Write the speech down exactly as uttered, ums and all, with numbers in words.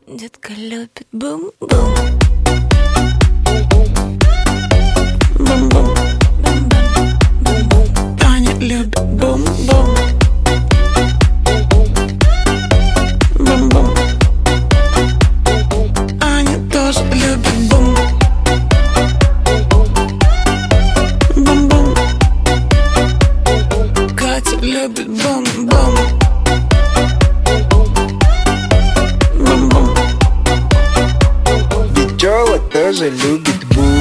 Детка любит бум-бум. Бум-бум. Таня любит бум-бум. Бум-бум. Аня тоже любит бум. Бум-бум. Катя любит бум-бум. Пчела тоже любит бум.